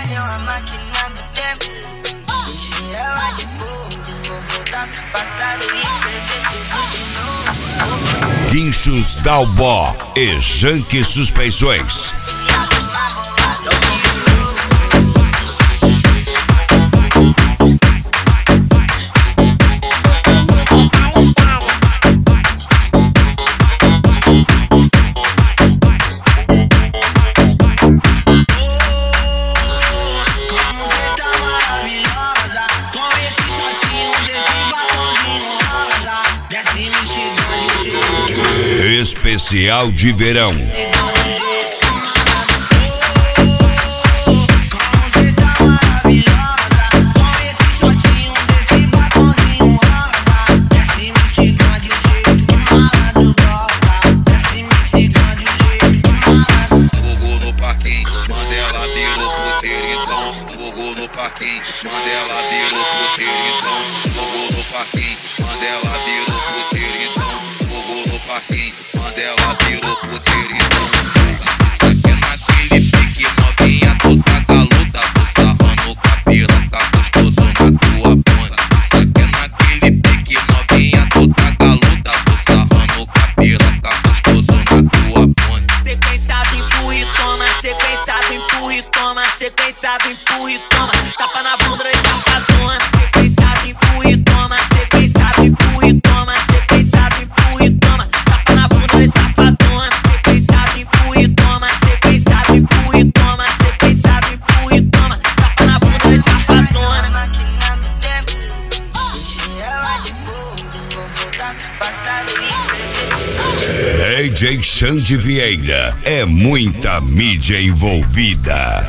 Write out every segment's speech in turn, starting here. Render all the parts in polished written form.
é uma máquina do tempo. Deixei ela de boa, vou voltar pro passado e escrever tudo de novo. Guinchos Dalbó e Janque Suspeições. Especial de verão. Sequenciado, empurra e toma, tapa na bunda e safadona. Sequenciado, empurra e toma, sequenciado, empurra e toma, sequenciado, empurra e toma, tapa na bunda e safadona. Sequenciado, empurra e toma, sequenciado, empurra e toma, sequenciado, empurra e toma, tapa na bunda e safadona. Máquina do tempo, deixei ela de boa, vou voltar pro passado e escrever. DJ Xande Vieira, é muita mídia envolvida.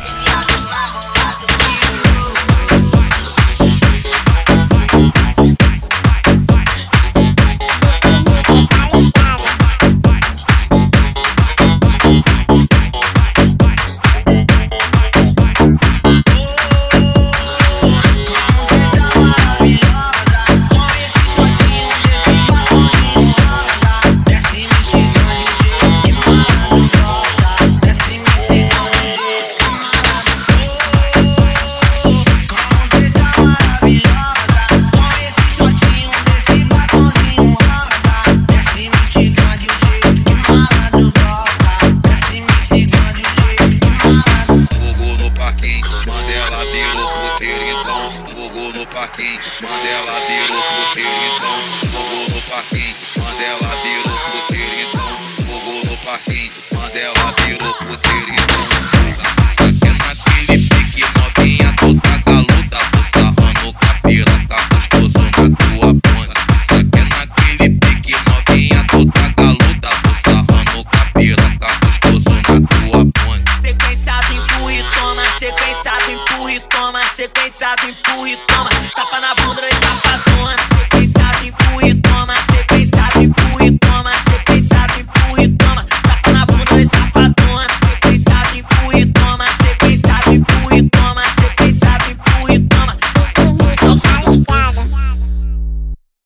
Manda ela virou puteiro então, jogou no parquinho. Manda ela virou puteiro então, jogou no parquinho. Manda ela virou puteiro então. Isso aqui é naquele pique novinha, tu tá galuda, tô sarrando com a piroca gostoso na tua bunda. Isso aqui é naquele pique novinha, tu tá galuda, tô sarrando com a piroca gostoso na tua bunda. Sequenciado, empurra e toma, sequenciado, empurra e toma, sequenciado, empurra e toma, tapa na bunda e safadona.